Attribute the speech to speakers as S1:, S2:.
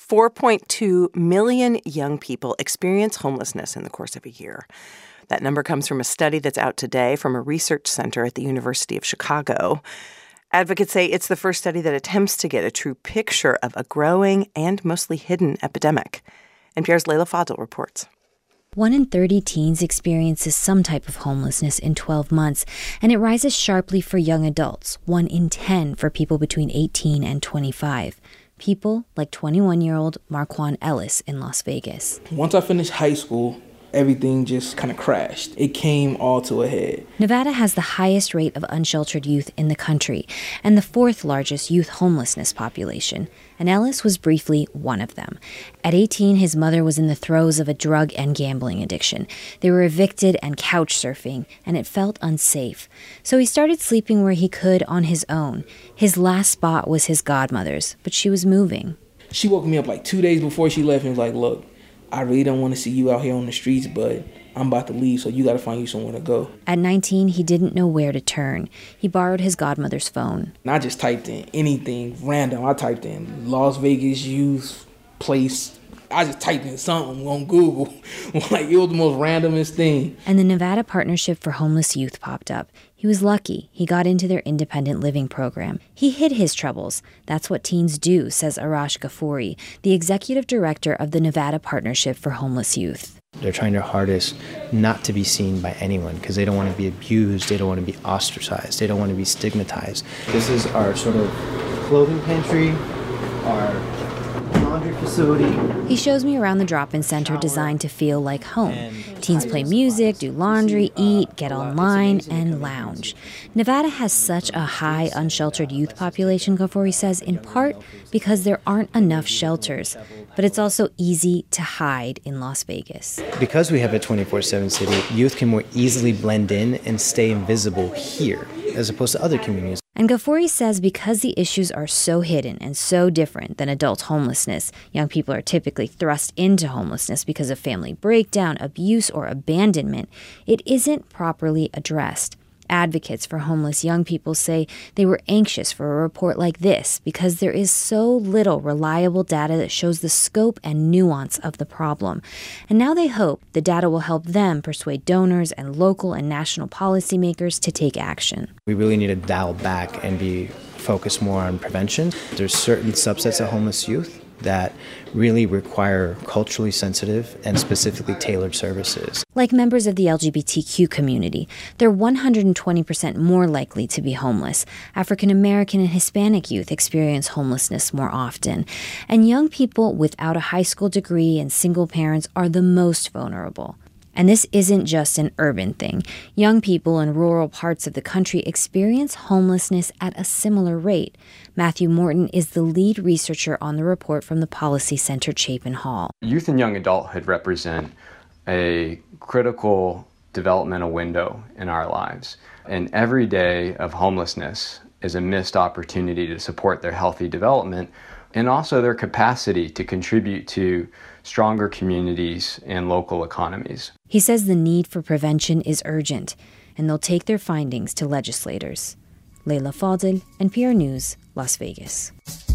S1: 4.2 million young people experience homelessness in the course of a year. That number comes from a study that's out today from a research center at the University of Chicago. Advocates say it's the first study that attempts to get a true picture of a growing and mostly hidden epidemic. NPR's Leila Fadel reports.
S2: 1 in 30 teens experiences some type of homelessness in 12 months, and it rises sharply for young adults, 1 in 10 for people between 18 and 25. People like 21-year-old Marquand Ellis in Las Vegas.
S3: Once I finished high school, everything just kind of crashed. It came all to a head.
S2: Nevada has the highest rate of unsheltered youth in the country and the 4th largest youth homelessness population, and Ellis was briefly one of them. At 18, his mother was in the throes of a drug and gambling addiction. They were evicted and couch surfing, and it felt unsafe. So he started sleeping where he could on his own. His last spot was his godmother's, but she was moving.
S3: She woke me up like 2 days before she left and was like, look, I really don't want to see you out here on the streets, but I'm about to leave, so you got to find you somewhere to go.
S2: At 19, he didn't know where to turn. He borrowed his godmother's phone.
S3: And I just typed in anything random. I typed in Las Vegas youth place. I just typed in something on Google. Like, it was the most randomest thing.
S2: And the Nevada Partnership for Homeless Youth popped up. He was lucky. He got into their independent living program. He hid his troubles. That's what teens do, says Arash Ghafouri, the executive director of the Nevada Partnership for Homeless Youth.
S4: They're trying their hardest not to be seen by anyone because they don't want to be abused. They don't want to be ostracized. They don't want to be stigmatized. This is our sort of clothing pantry, our laundry facility.
S2: He shows me around the drop-in center designed to feel like home. Teens play music, do laundry, eat, get online, and lounge. Nevada has such a high unsheltered youth population, Ghafouri says, in part because there aren't enough shelters. But it's also easy to hide in Las Vegas.
S4: Because we have a 24/7 city, youth can more easily blend in and stay invisible here, as opposed to other communities.
S2: And Ghafouri says because the issues are so hidden and so different than adult homelessness, young people are typically thrust into homelessness because of family breakdown, abuse, or abandonment, it isn't properly addressed. Advocates for homeless young people say they were anxious for a report like this because there is so little reliable data that shows the scope and nuance of the problem. And now they hope the data will help them persuade donors and local and national policymakers to take action.
S4: We really need to dial back and be focused more on prevention. There's certain subsets of homeless youth that really require culturally sensitive and specifically tailored services.
S2: Like members of the LGBTQ community, they're 120% more likely to be homeless. African American and Hispanic youth experience homelessness more often. And young people without a high school degree and single parents are the most vulnerable. And this isn't just an urban thing. Young people in rural parts of the country experience homelessness at a similar rate. Matthew Morton is the lead researcher on the report from the Policy Center Chapin Hall.
S5: Youth and young adulthood represent a critical developmental window in our lives. And every day of homelessness is a missed opportunity to support their healthy development and also their capacity to contribute to stronger communities and local economies.
S2: He says the need for prevention is urgent, and they'll take their findings to legislators. Leila Fadel, NPR News, Las Vegas.